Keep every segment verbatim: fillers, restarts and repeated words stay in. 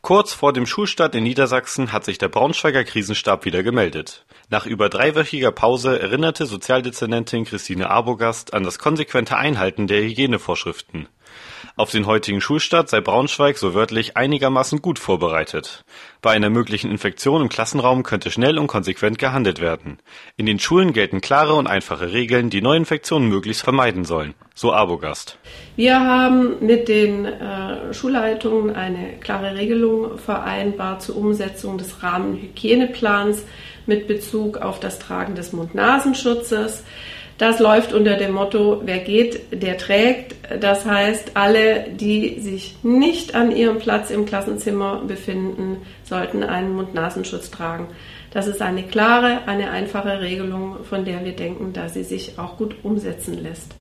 Kurz vor dem Schulstart in Niedersachsen hat sich der Braunschweiger Krisenstab wieder gemeldet. Nach über dreiwöchiger Pause erinnerte Sozialdezernentin Christine Arbogast an das konsequente Einhalten der Hygienevorschriften. Auf den heutigen Schulstart sei Braunschweig so wörtlich einigermaßen gut vorbereitet. Bei einer möglichen Infektion im Klassenraum könnte schnell und konsequent gehandelt werden. In den Schulen gelten klare und einfache Regeln, die Neuinfektionen möglichst vermeiden sollen, so Arbogast. Wir haben mit den äh, Schulleitungen eine klare Regelung vereinbart zur Umsetzung des Rahmenhygieneplans mit Bezug auf das Tragen des Mund-Nasen-Schutzes. Das läuft unter dem Motto, wer geht, der trägt. Das heißt, alle, die sich nicht an ihrem Platz im Klassenzimmer befinden, sollten einen Mund-Nasen-Schutz tragen. Das ist eine klare, eine einfache Regelung, von der wir denken, dass sie sich auch gut umsetzen lässt.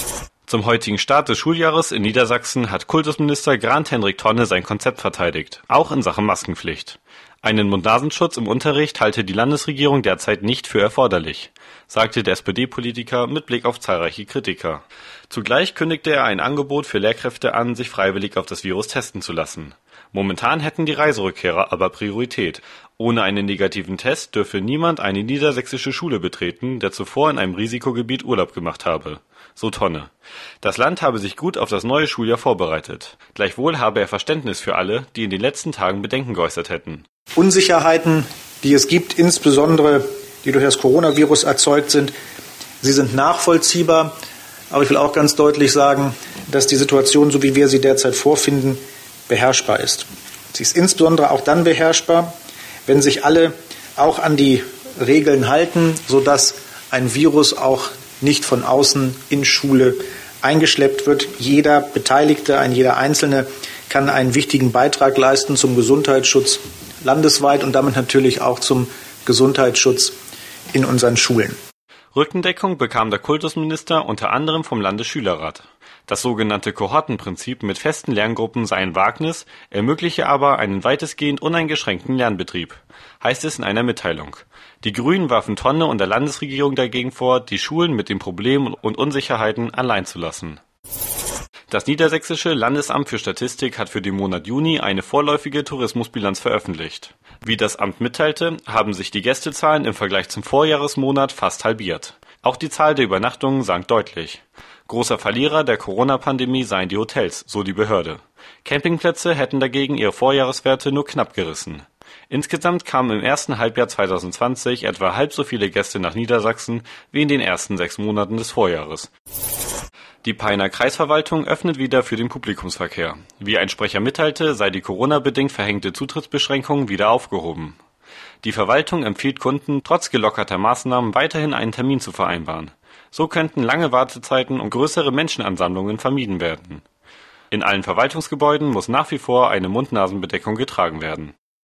Zum heutigen Start des Schuljahres in Niedersachsen hat Kultusminister Grant-Hendrik Tonne sein Konzept verteidigt, auch in Sachen Maskenpflicht. Einen Mund-Nasen-Schutz im Unterricht halte die Landesregierung derzeit nicht für erforderlich, sagte der S P D-Politiker mit Blick auf zahlreiche Kritiker. Zugleich kündigte er ein Angebot für Lehrkräfte an, sich freiwillig auf das Virus testen zu lassen. Momentan hätten die Reiserückkehrer aber Priorität. Ohne einen negativen Test dürfe niemand eine niedersächsische Schule betreten, der zuvor in einem Risikogebiet Urlaub gemacht habe, so Tonne. Das Land habe sich gut auf das neue Schuljahr vorbereitet. Gleichwohl habe er Verständnis für alle, die in den letzten Tagen Bedenken geäußert hätten. Unsicherheiten, die es gibt, insbesondere die durch das Coronavirus erzeugt sind, sie sind nachvollziehbar. Aber ich will auch ganz deutlich sagen, dass die Situation, so wie wir sie derzeit vorfinden, beherrschbar ist. Sie ist insbesondere auch dann beherrschbar, wenn sich alle auch an die Regeln halten, sodass ein Virus auch nicht von außen in Schule eingeschleppt wird. Jeder Beteiligte, ein jeder Einzelne kann einen wichtigen Beitrag leisten zum Gesundheitsschutz landesweit und damit natürlich auch zum Gesundheitsschutz in unseren Schulen. Rückendeckung bekam der Kultusminister unter anderem vom Landesschülerrat. Das sogenannte Kohortenprinzip mit festen Lerngruppen sei ein Wagnis, ermögliche aber einen weitestgehend uneingeschränkten Lernbetrieb, heißt es in einer Mitteilung. Die Grünen warfen Tonne und der Landesregierung dagegen vor, die Schulen mit den Problemen und Unsicherheiten allein zu lassen. Das Niedersächsische Landesamt für Statistik hat für den Monat Juni eine vorläufige Tourismusbilanz veröffentlicht. Wie das Amt mitteilte, haben sich die Gästezahlen im Vergleich zum Vorjahresmonat fast halbiert. Auch die Zahl der Übernachtungen sank deutlich. Großer Verlierer der Corona-Pandemie seien die Hotels, so die Behörde. Campingplätze hätten dagegen ihre Vorjahreswerte nur knapp gerissen. Insgesamt kamen im ersten Halbjahr zweitausendzwanzig etwa halb so viele Gäste nach Niedersachsen wie in den ersten sechs Monaten des Vorjahres. Die Peiner Kreisverwaltung öffnet wieder für den Publikumsverkehr. Wie ein Sprecher mitteilte, sei die Corona-bedingt verhängte Zutrittsbeschränkung wieder aufgehoben. Die Verwaltung empfiehlt Kunden, trotz gelockerter Maßnahmen weiterhin einen Termin zu vereinbaren. So könnten lange Wartezeiten und größere Menschenansammlungen vermieden werden. In allen Verwaltungsgebäuden muss nach wie vor eine Mund-Nasen-Bedeckung getragen werden.